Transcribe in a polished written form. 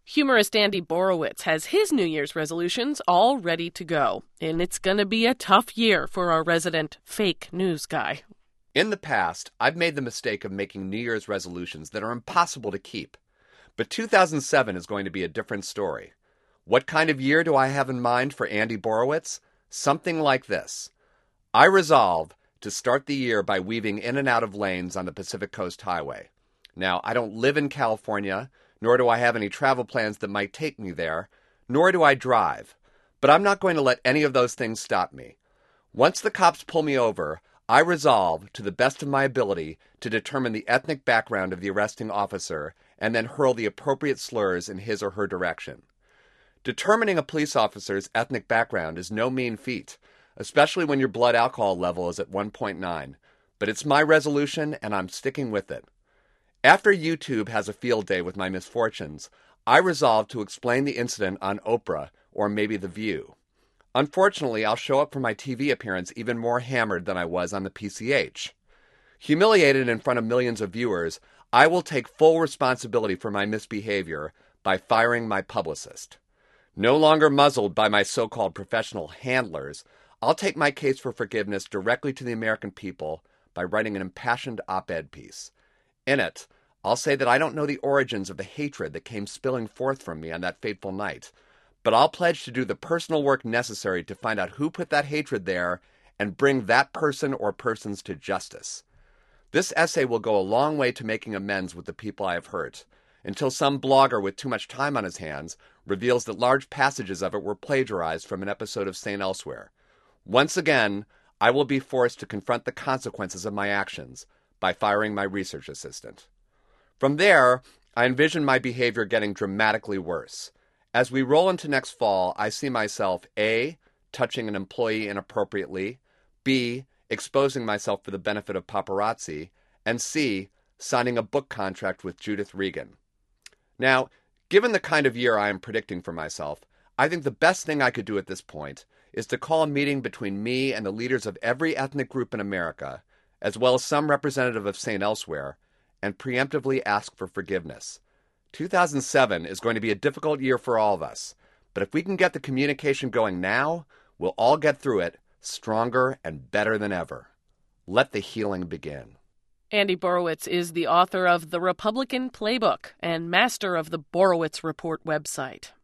Humorist Andy Borowitz has his New Year's resolutions all ready to go, and it's going to be a tough year for our resident fake news guy. In the past, I've made the mistake of making New Year's resolutions that are impossible to keep. But 2007 is going to be a different story. What kind of year do I have in mind for Andy Borowitz? Something like this. I resolve to start the year by weaving in and out of lanes on the Pacific Coast Highway. Now, I don't live in California, nor do I have any travel plans that might take me there, nor do I drive. But I'm not going to let any of those things stop me. Once the cops pull me over, I resolve, to the best of my ability, to determine the ethnic background of the arresting officer and then hurl the appropriate slurs in his or her direction. Determining a police officer's ethnic background is no mean feat, especially when your blood alcohol level is at 1.9. But it's my resolution, and I'm sticking with it. After YouTube has a field day with my misfortunes, I resolve to explain the incident on Oprah or maybe The View. Unfortunately, I'll show up for my TV appearance even more hammered than I was on the PCH. Humiliated in front of millions of viewers, I will take full responsibility for my misbehavior by firing my publicist. No longer muzzled by my so-called professional handlers, I'll take my case for forgiveness directly to the American people by writing an impassioned op-ed piece. In it, I'll say that I don't know the origins of the hatred that came spilling forth from me on that fateful night, but I'll pledge to do the personal work necessary to find out who put that hatred there and bring that person or persons to justice. This essay will go a long way to making amends with the people I have hurt, until some blogger with too much time on his hands reveals that large passages of it were plagiarized from an episode of St. Elsewhere. Once again, I will be forced to confront the consequences of my actions by firing my research assistant. From there, I envision my behavior getting dramatically worse. As we roll into next fall, I see myself A, touching an employee inappropriately, B, exposing myself for the benefit of paparazzi, and C, signing a book contract with Judith Regan. Now, given the kind of year I am predicting for myself, I think the best thing I could do at this point is to call a meeting between me and the leaders of every ethnic group in America, as well as some representative of St. Elsewhere, and preemptively ask for forgiveness. 2007 is going to be a difficult year for all of us, but if we can get the communication going now, we'll all get through it stronger and better than ever. Let the healing begin. Andy Borowitz is the author of The Republican Playbook and master of the Borowitz Report website.